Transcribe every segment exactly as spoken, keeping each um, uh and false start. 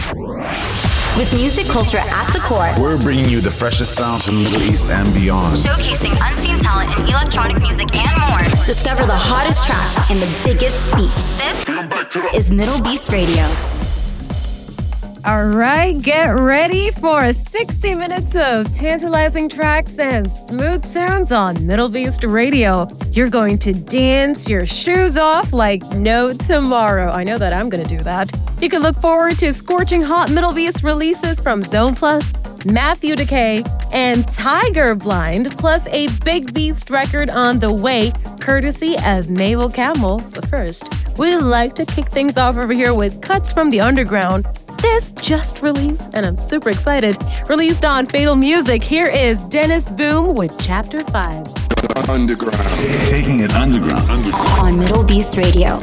With music culture at the core, we're bringing you the freshest sounds from the Middle East and beyond. Showcasing unseen talent in electronic music and more. Discover the hottest tracks and the biggest beats. This is Middle Beast Radio. All right, get ready for sixty minutes of tantalizing tracks and smooth sounds on Middle Beast Radio. You're going to dance your shoes off like no tomorrow. I know that I'm going to do that. You can look forward to scorching hot Middle Beast releases from Zone Plus, Matthew Decay, and Tiger Blind, plus a Big Beast record on the way, courtesy of Mabel Camel. But first, we like to kick things off over here with cuts from the underground. This just released, and I'm super excited. Released on Fatal Music, here is Dennis Boom with Chapter five. Underground. Taking it underground. underground. On Middle Beast Radio.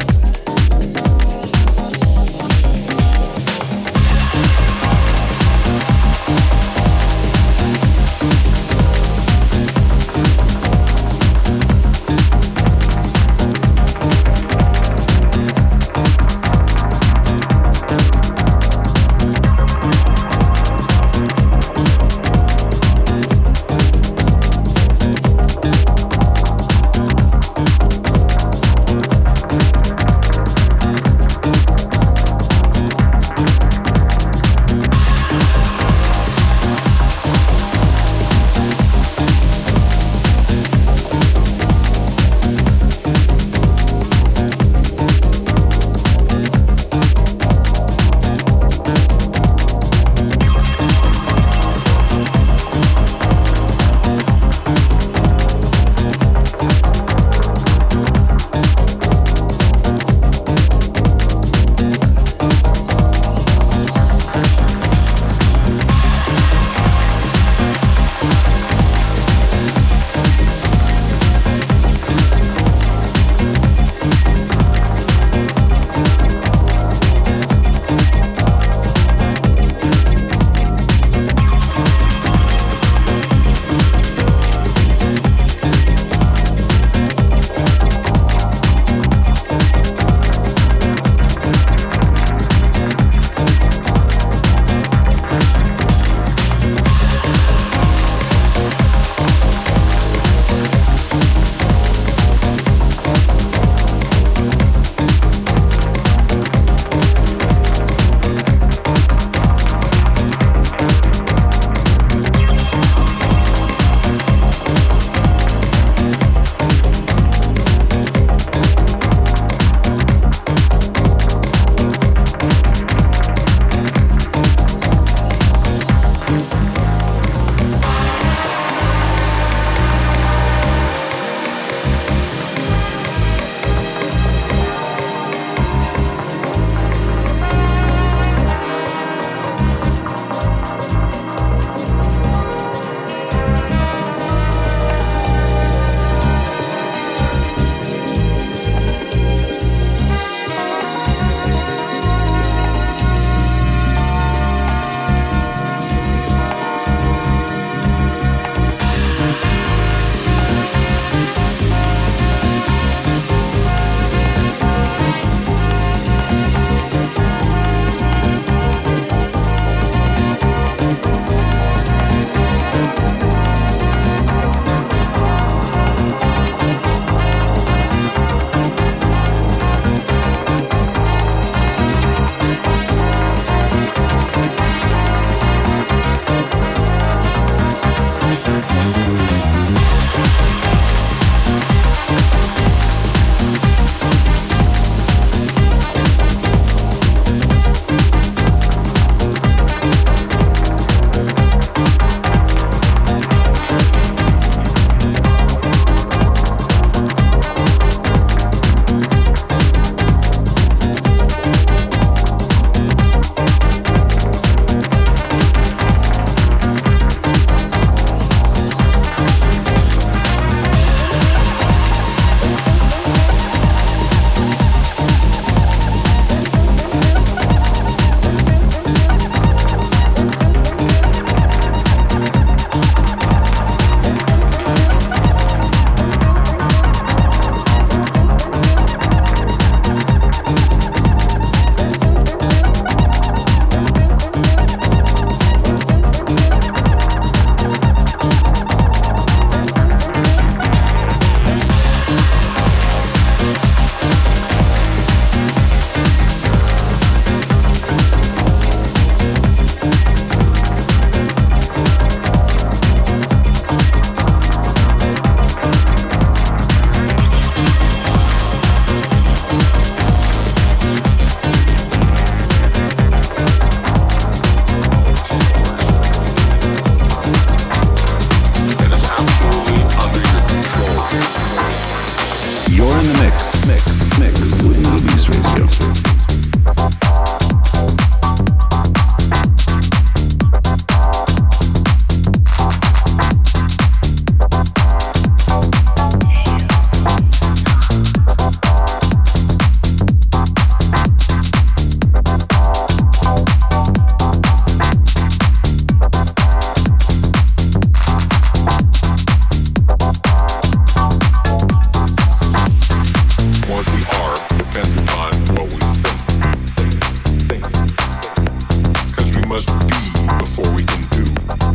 must be before we can do.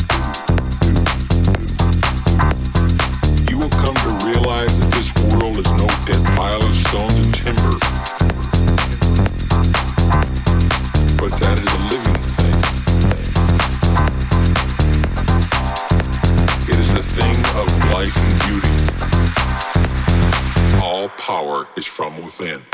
You will come to realize that this world is no dead pile of stones and timber, but that is a living thing. It is a thing of life and beauty. All power is from within.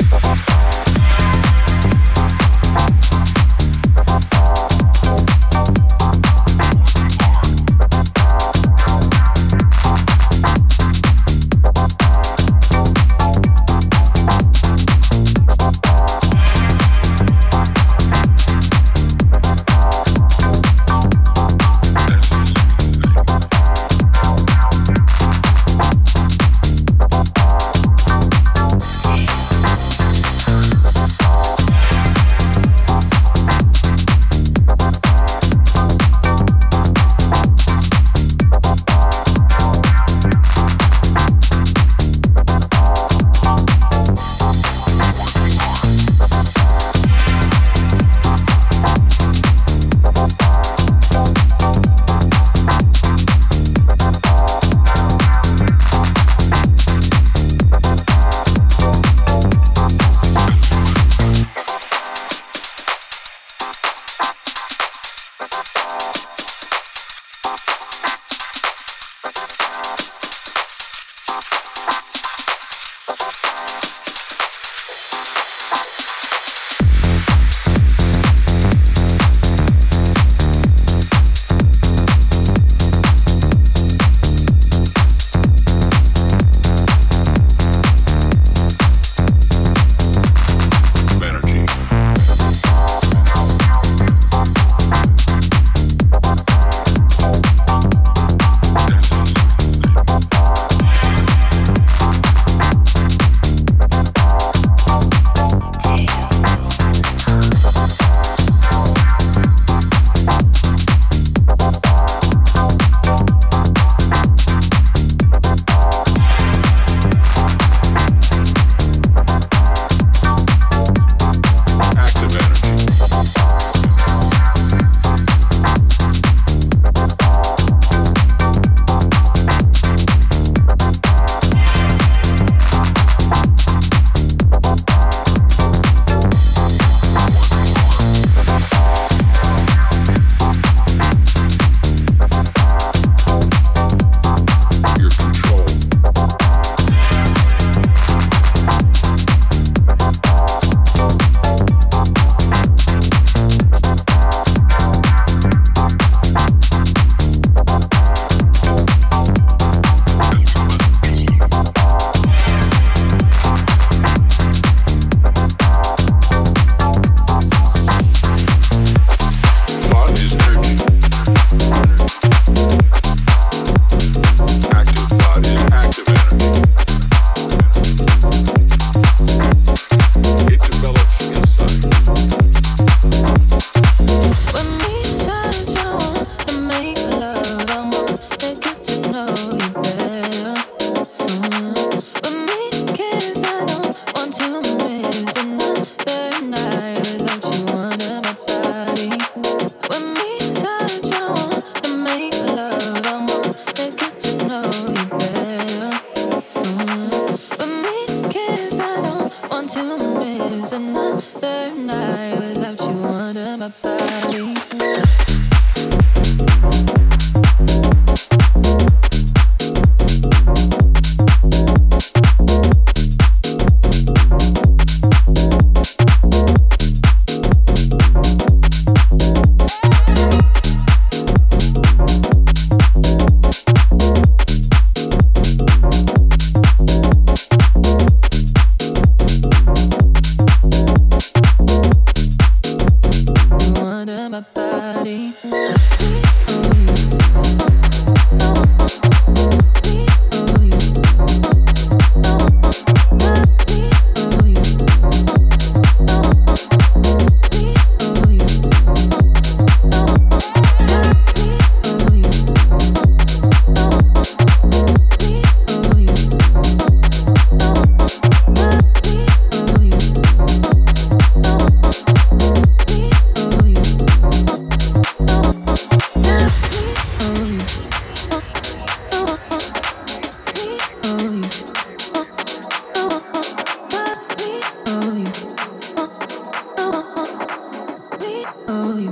know you.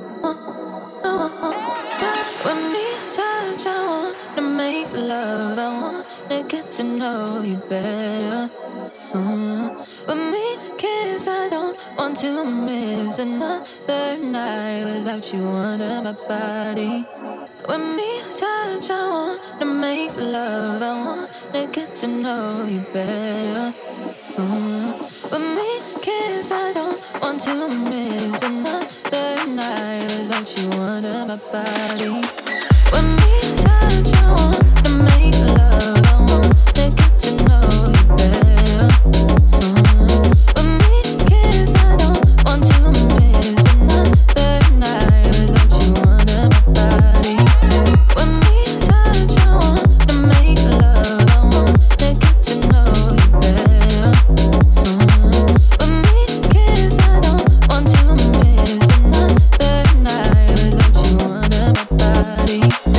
When we touch, I want to make love. I want to get to know you better. Uh, when we kiss, I don't want to miss another night without you under my body. When we touch, I want to make love. I want to get to know you better. Uh, when we kiss, I don't want to miss another night without you under my body. When we touch, I want to make love. I want to get to know you better. Uh, when we kiss, I don't want to miss another night without you under my body. When we touch, I want to make love. I want to get to know you better. Uh, when we kiss, I don't want to miss another night without you under my body.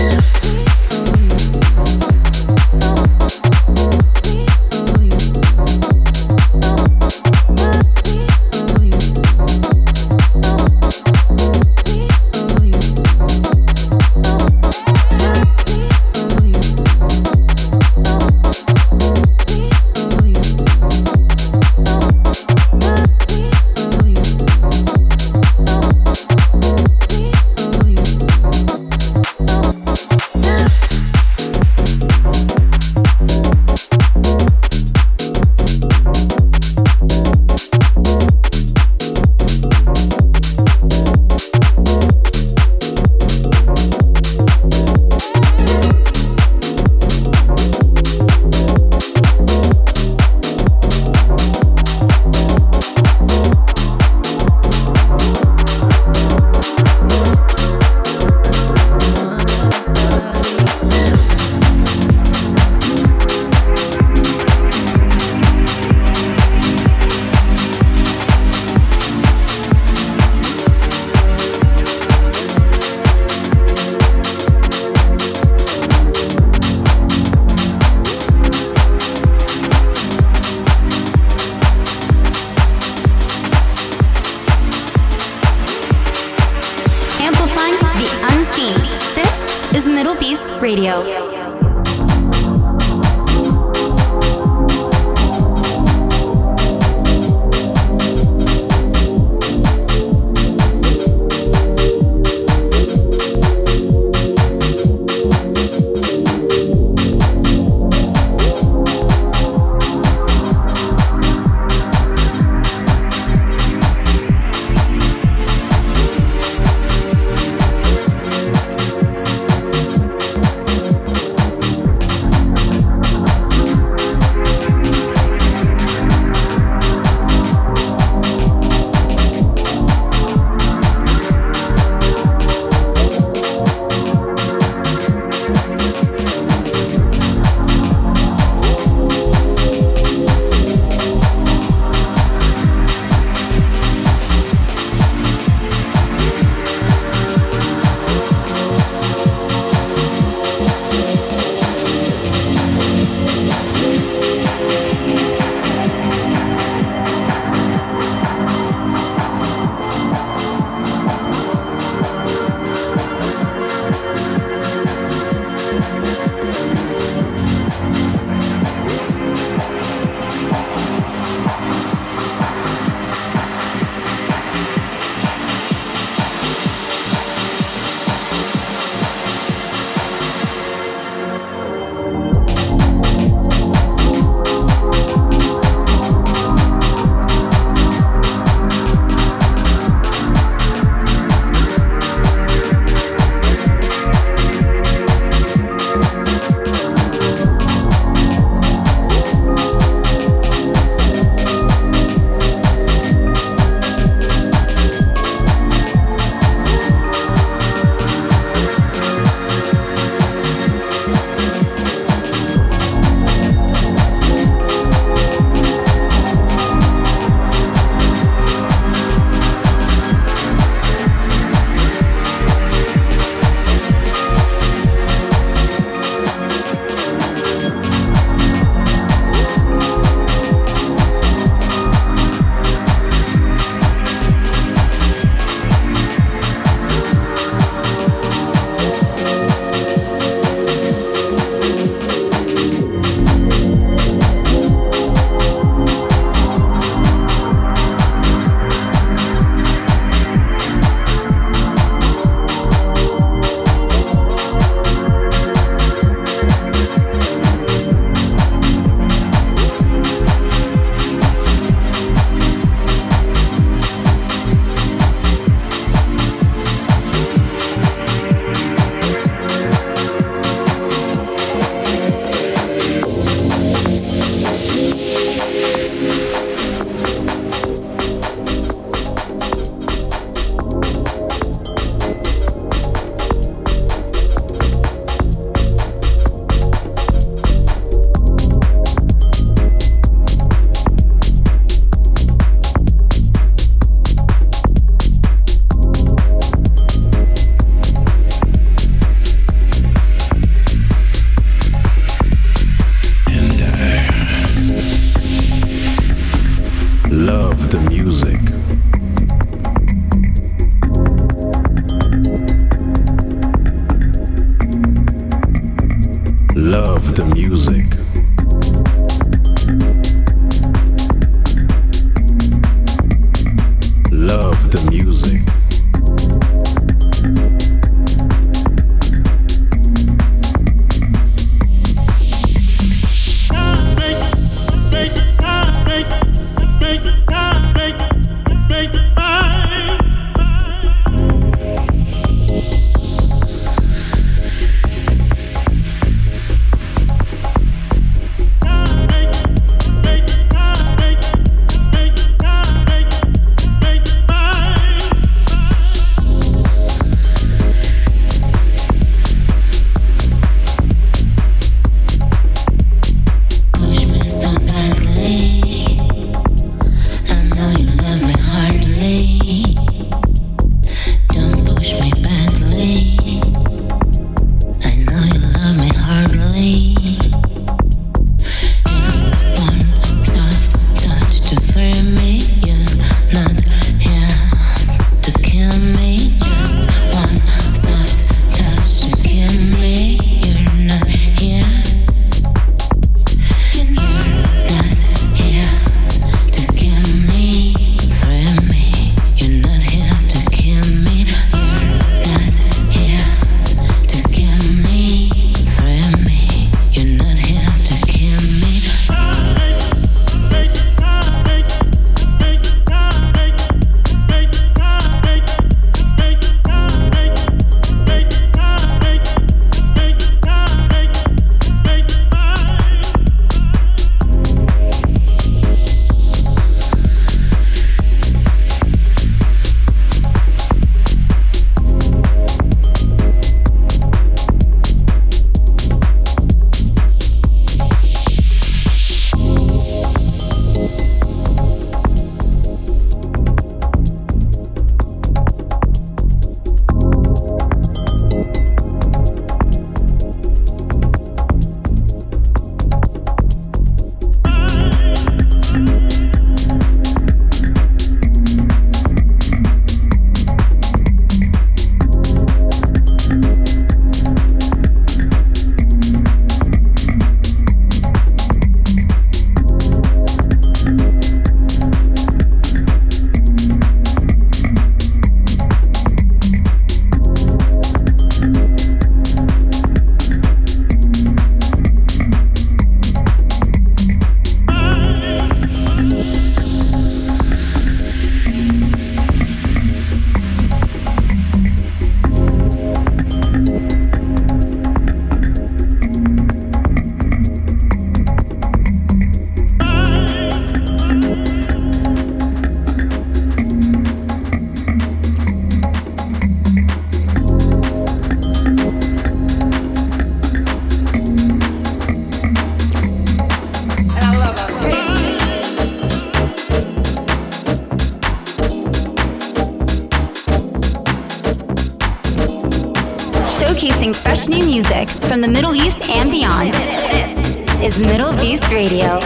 Radio. Love the music. Love the music. Showcasing fresh new music from the Middle East and beyond. This is Middle Beast Radio.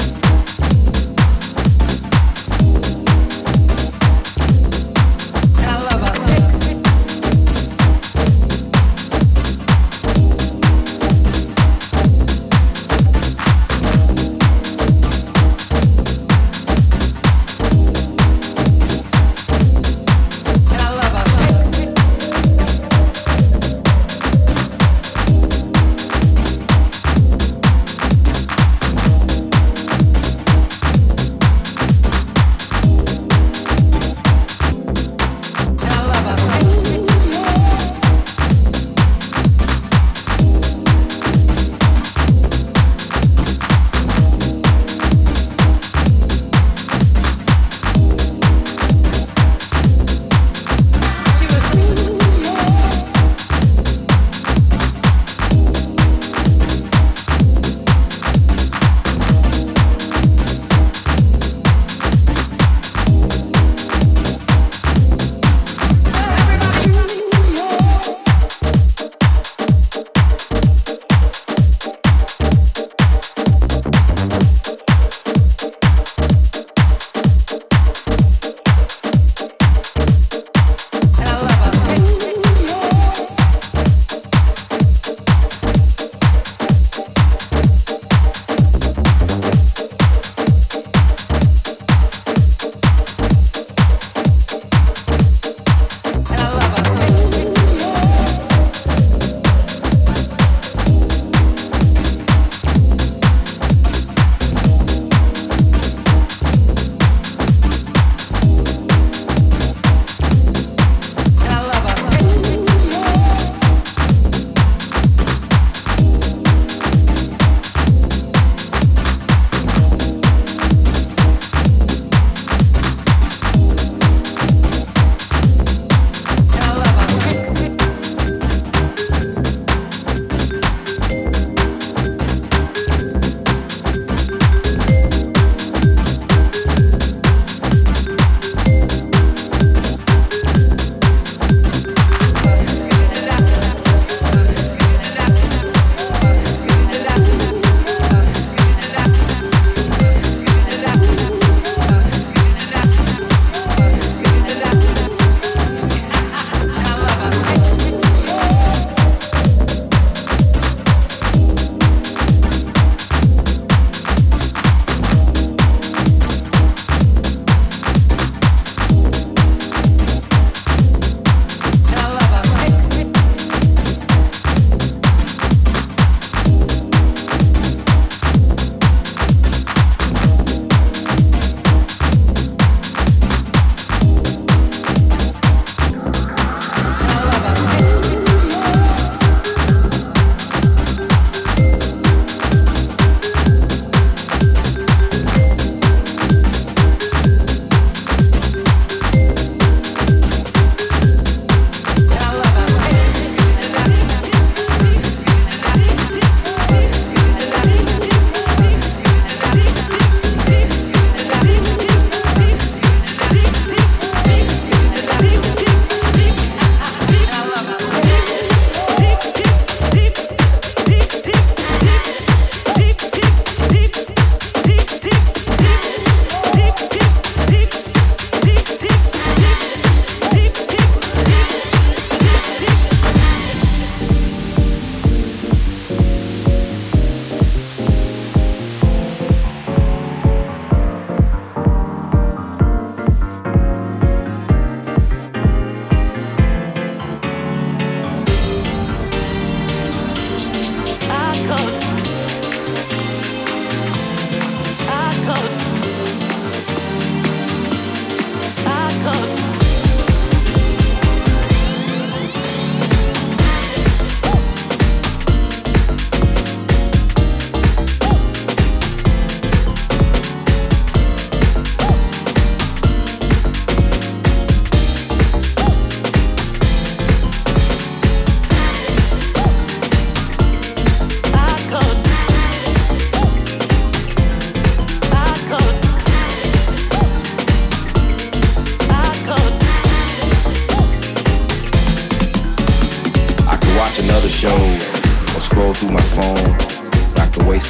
And I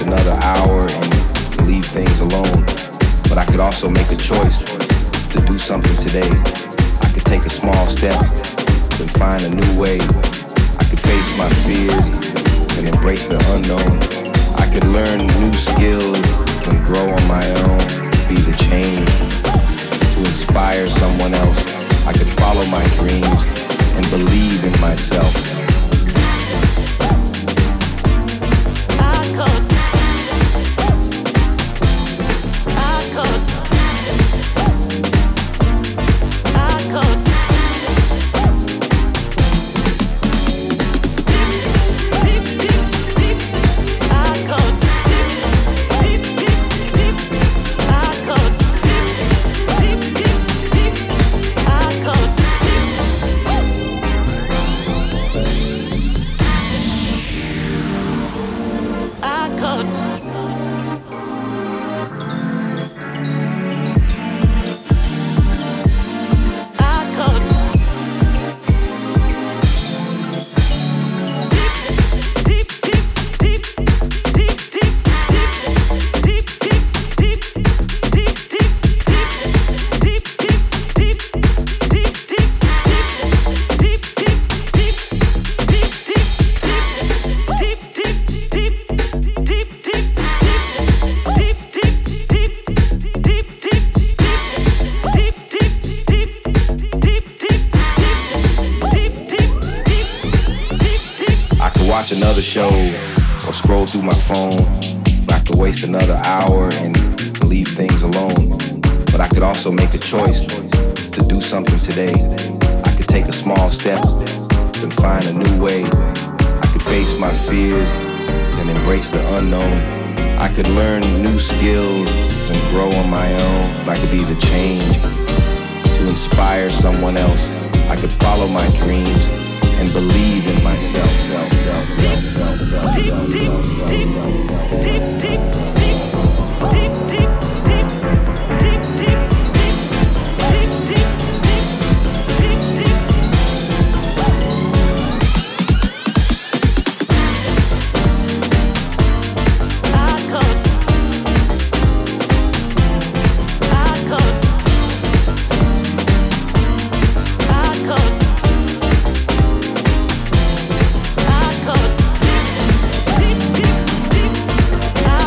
another hour and leave things alone. But I could also make a choice to do something today. I could take a small step, then find a new way. I could face my fears and embrace the unknown. I could learn new skills and grow on my own. Be the change to inspire someone else. I could follow my dreams and believe in myself. I could. I could. I could. Deep, deep, deep, deep. I could. Deep, deep, deep, deep. I could. Deep, deep, deep, deep. I could. I could. I could. Deep, deep, deep, deep, deep, deep, deep, deep, deep, deep, deep, deep, deep, deep, deep, deep, deep, I could watch another show or scroll through my phone. I could waste another hour and leave things alone. But I could also make a choice to do something today. I could take a small step, then find a new way. I could face my fears and embrace the unknown. I could learn new skills and grow on my own. I could be the change to inspire someone else. I could follow my dreams and believe in myself. Deep, deep, deep, deep, deep, deep, deep, deep, deep, deep, deep, deep, deep, deep, deep, deep. I could. I could. I could. I could. Deep, deep, deep. I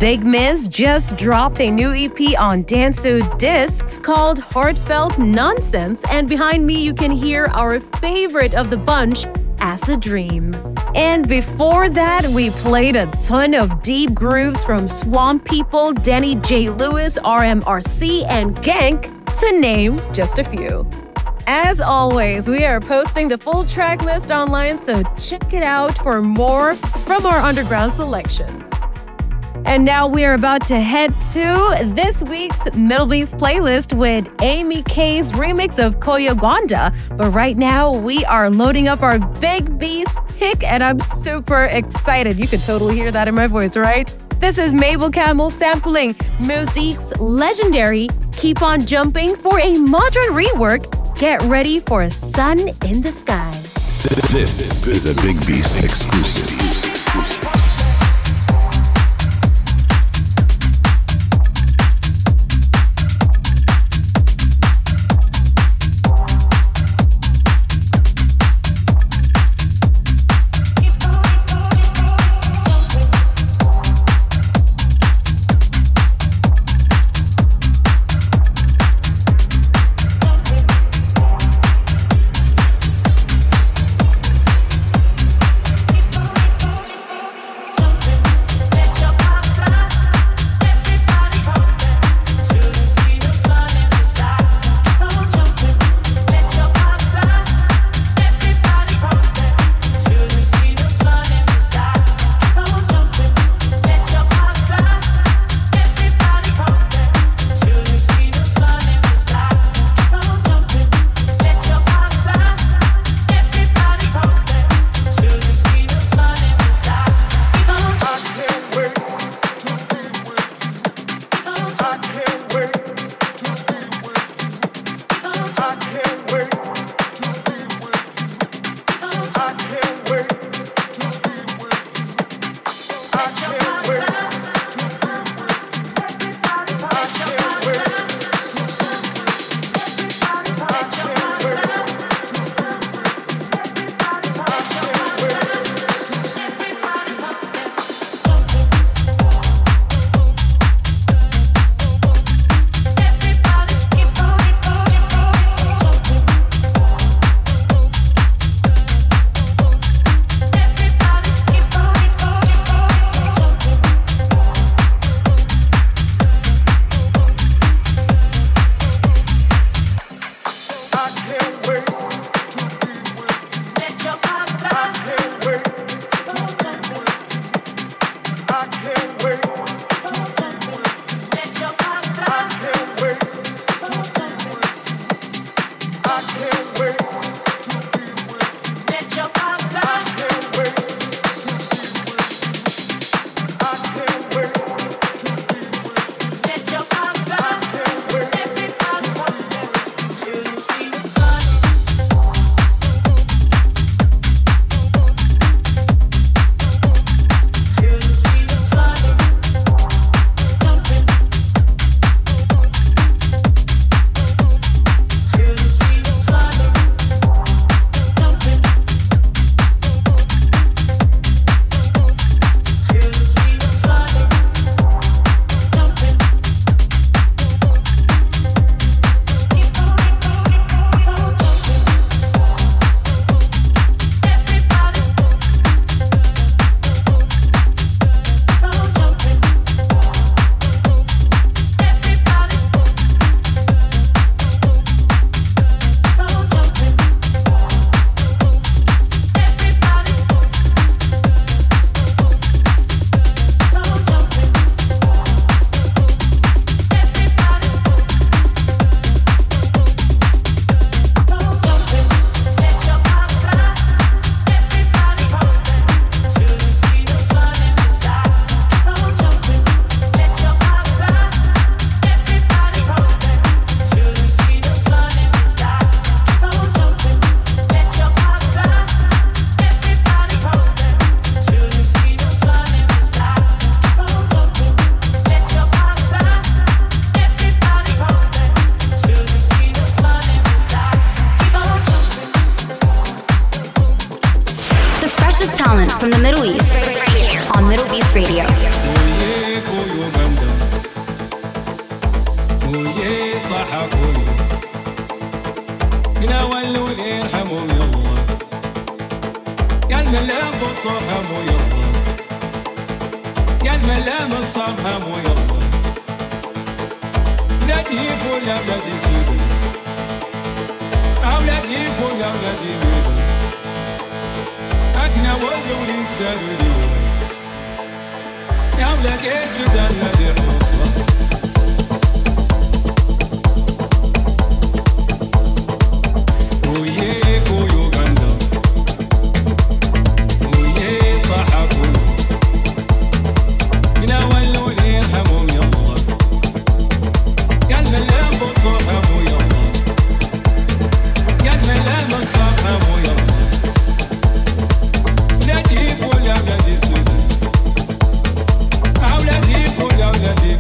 Big Miss just dropped a new E P on Dansu Discs called Heartfelt Nonsense, and behind me you can hear our favorite of the bunch, Acid Dream. And before that, we played a ton of deep grooves from Swamp People, Danny J. Lewis, R M R C, and Genk, to name just a few. As always, we are posting the full track list online, so check it out for more from our underground selections. And now we are about to head to this week's Middle East playlist with Amy K's remix of Koyo Gonda. But right now, we are loading up our Big Beast pick, and I'm super excited. You can totally hear that in my voice, right? This is Mabel Camel sampling Musique's legendary Keep On Jumping for a modern rework. Get ready for Sun in the Sky. This is a Big Beast exclusive. From the Middle East, on Middle East Radio. صحكم قنا ولوا لي يرحمهم يلا قال ملام بصوحهم يلا قال ملام الصبهم يلا بلادي فولا بلادي سيدي أولادي فولا بلادي ميدي أكنا ولوا لي السالولي يا ولادي سودان نادي حوصلة ولادي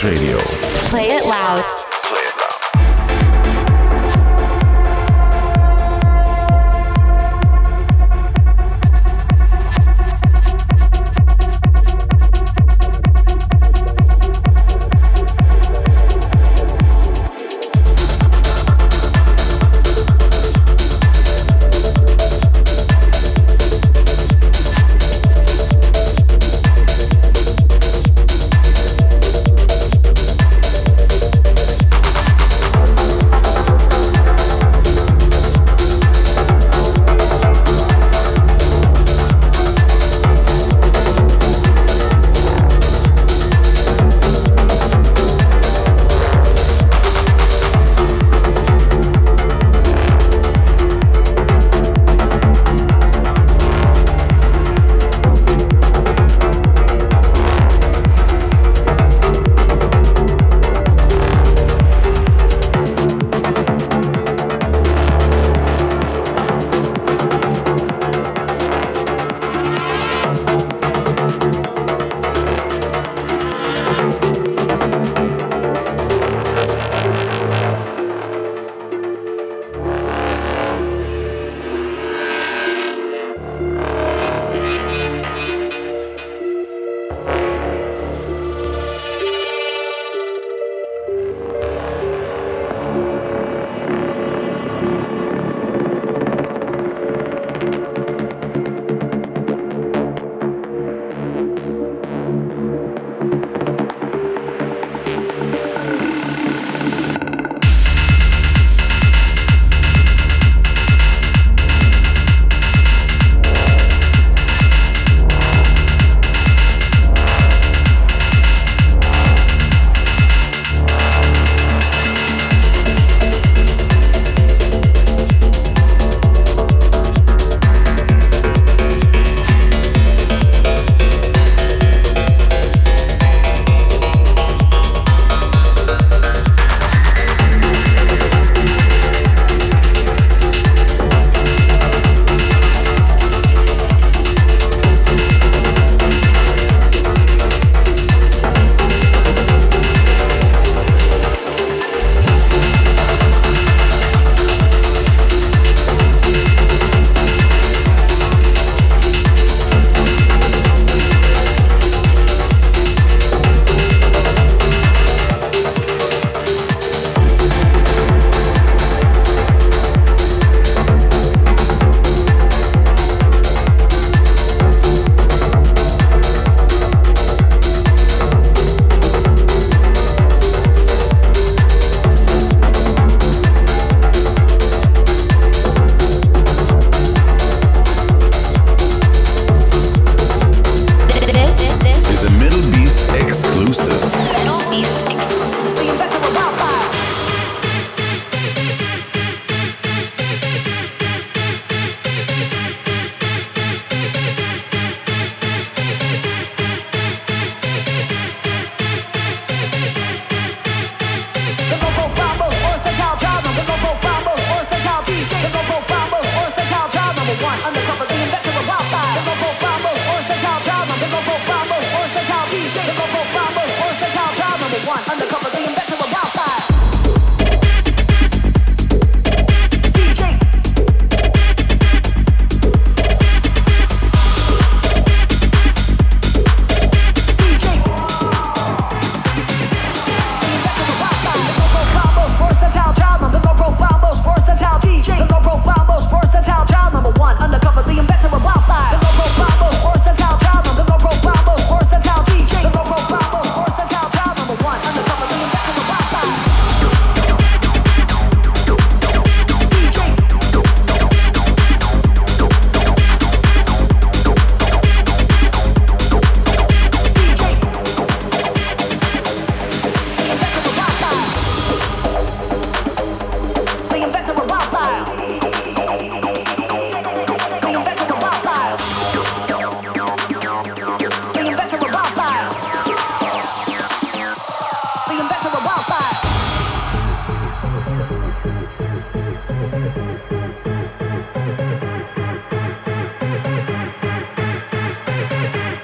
Beast Radio. Play it loud.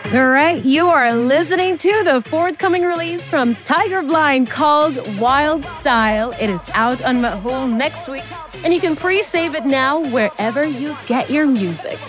All right, you are listening to the forthcoming release from Tiger Blind called Wild Style. It is out on Mahul next week, and you can pre-save it now wherever you get your music.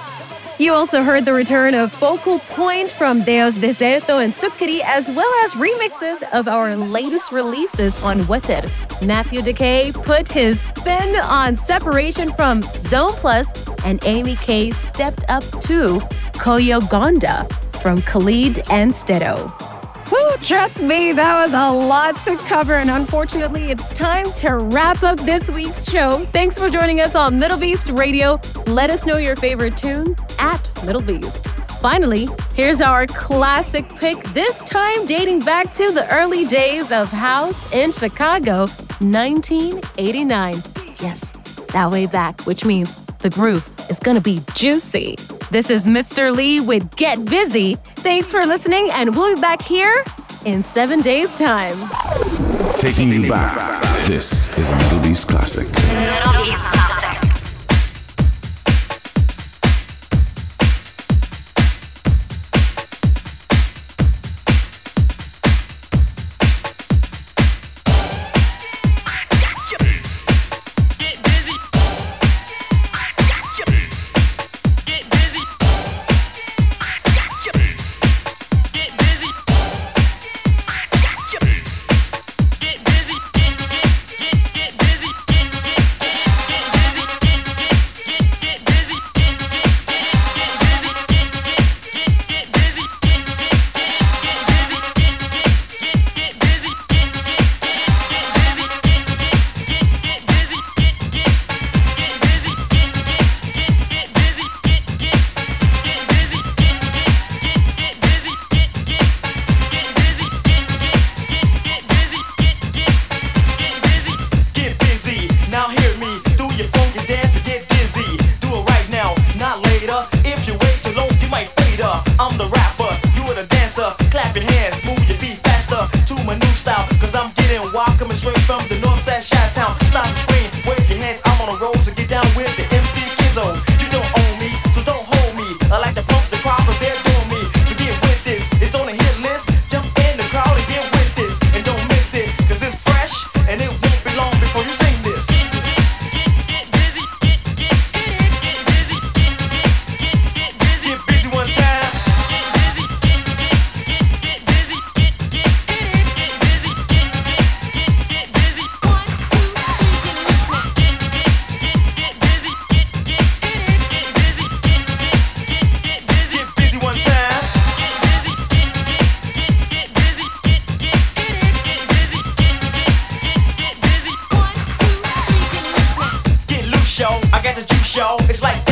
You also heard the return of Focal Point from Deos Deserto and Sukkari, as well as remixes of our latest releases on Wetter. Matthew Decay put his spin on Separation from Zone Plus, and Amy K stepped up to Koyo Gonda from Khalid and Stedo. Whew, trust me, that was a lot to cover, and unfortunately, it's time to wrap up this week's show. Thanks for joining us on Middle Beast Radio. Let us know your favorite tunes at Middle Beast. Finally, here's our classic pick, this time dating back to the early days of house in Chicago, nineteen eighty-nine. Yes, that way back, which means the groove is gonna be juicy. This is Mister Lee with Get Busy. Thanks for listening, and we'll be back here in seven days' time. Taking you back. This is a Middle East classic. Middle East Classic. It's like